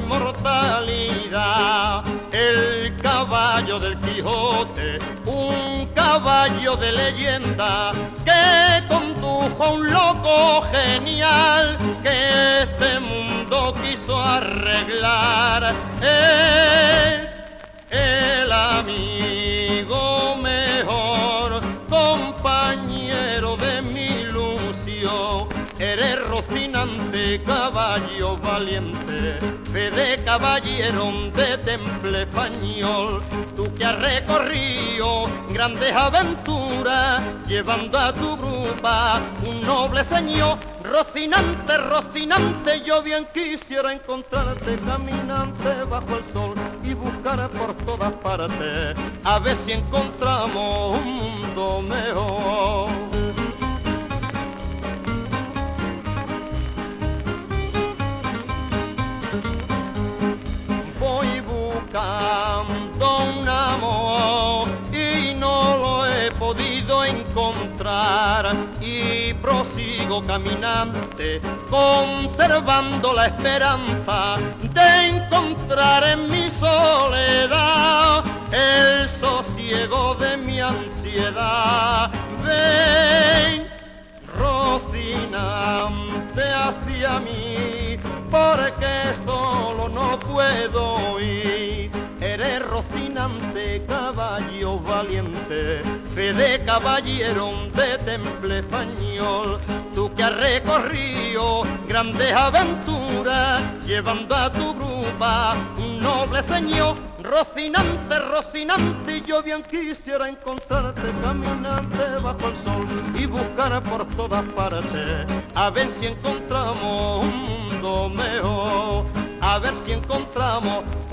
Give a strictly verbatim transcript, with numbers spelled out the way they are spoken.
inmortalidad. El caballo del Quijote, un caballo de leyenda que condujo a un loco genial que este mundo quiso arreglar. Es el amigo mejor, compañero de mi ilusión. Eres Rocinante, caballo valiente, fe de caballero de temple español. Tú que has recorrido grandes aventuras, llevando a tu grupa un noble señor. Rocinante, Rocinante, yo bien quisiera encontrarte caminante bajo el sol y buscar por todas partes, a ver si encontramos un mundo mejor. Voy buscando un amor y no lo he podido encontrar, y prosigo caminante conservando la esperanza de encontrar en mi soledad el sosiego de mi ansiedad. Ven, Rocinante, hacia mí, porque solo no puedo ir. Eres Rocinante, caballo valiente, fe de caballero de temple español. Tú que has recorrido grandes aventuras, llevando a tu grupa un noble señor. Rocinante, Rocinante, yo bien quisiera encontrarte caminante bajo el sol y buscar por todas partes, a ver si encontramos un mundo mejor, a ver si encontramos